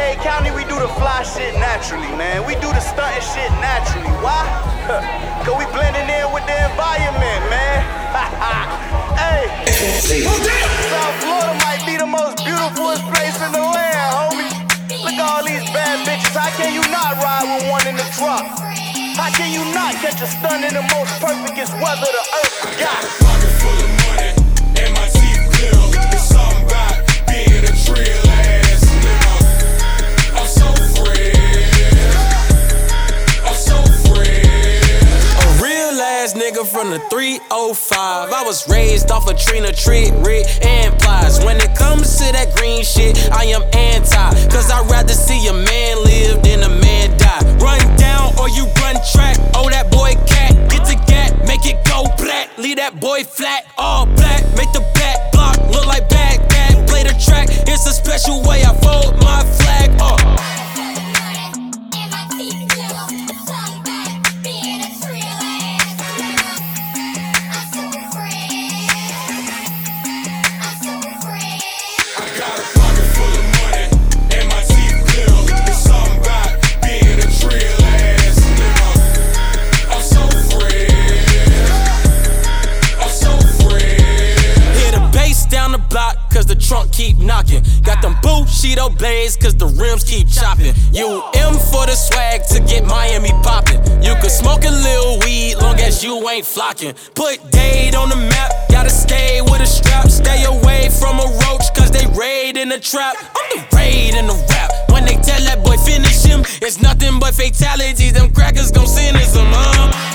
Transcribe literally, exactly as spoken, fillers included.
Dade County, we do the fly shit naturally, man. We do the stunting shit naturally. Why? Cause we blending in with the environment, man. Hey, South Florida might be the most beautiful place in the land, homie. Look at all these bad bitches. How can you not ride with one in the truck? How can you not catch a stun in the most perfectest weather the earth got? Pocket full of money and my teeth clear. It's something about being a real ass nigga. I'm so free. I'm so free. A real ass nigga from the three oh five. I was raised off a Trina Trick, Rick, and Plies. When it comes to that green shit, I am anti. Cause I'd rather see a man live than a man die. Run down or you run track. Oh, that boy cat, get the gat, make it go black. Leave that boy flat, all black. Make the back block look like Baghdad. Play the track, it's a special way I fold my flag. Uh. Cause the trunk keep knocking. Got them Bushido blades cause the rims keep chopping. You M for the swag to get Miami popping. You could smoke a little weed long as you ain't flocking. Put Dade on the map, gotta stay with a strap. Stay away from a roach cause they raid in the trap. I'm the raid in the rap. When they tell that boy finish him, it's nothing but fatalities. Them crackers gon' send us them, huh?